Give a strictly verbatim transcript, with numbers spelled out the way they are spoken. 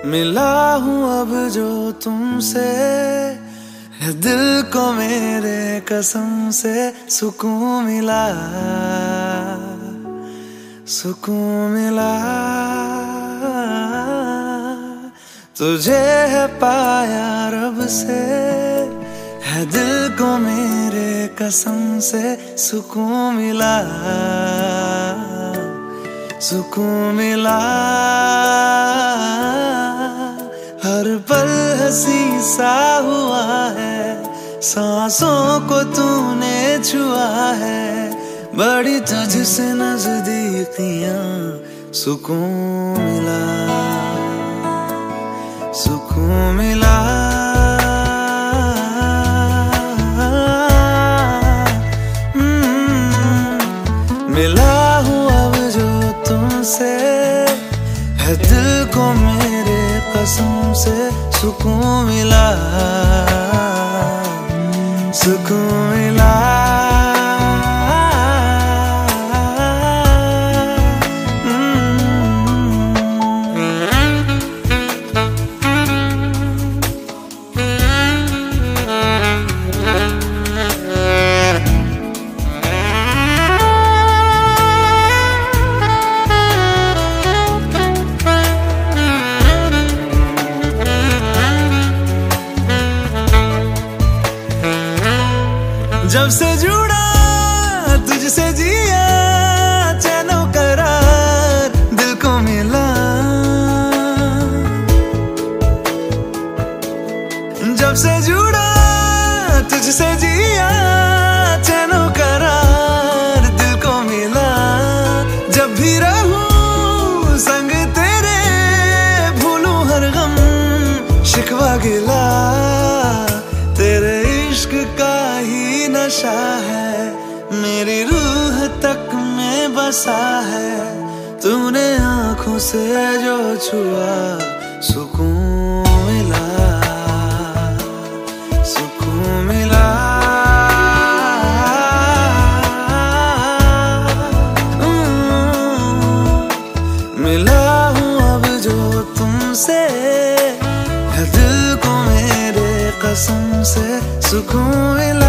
मिला हूँ अब जो तुमसे, है दिल को मेरे कसम से सुकून मिला, सुकून मिला। तुझे है पाया रब से, है दिल को मेरे कसम से सुकून मिला, सुकून मिला। हर पल हंसी सा हुआ है, सांसों को तूने छुआ है, बड़ी तुझसे नजदीकियां सुकून मिला, सुकून मिला। मिला हूँ अब जो तुमसे, है दिल को मेरे कसम से सुकून मिला, सुकून मिला। जब से जुड़ा तुझसे जिया, चैनो करार दिल को मिला। जब से जुड़ा तुझसे जिया, चैनो करार दिल को मिला। जब भी रहूं संग तेरे, भूलूं हर गम शिकवा गिला। तेरे इश्क का ही नशा है, मेरी रूह तक में बसा है। तूने आंखों से जो छुआ, सुकून मिला, सुकून मिला। मिला हूँ अब जो तुमसे, है दिल को मेरे कसम से सुकून मिला।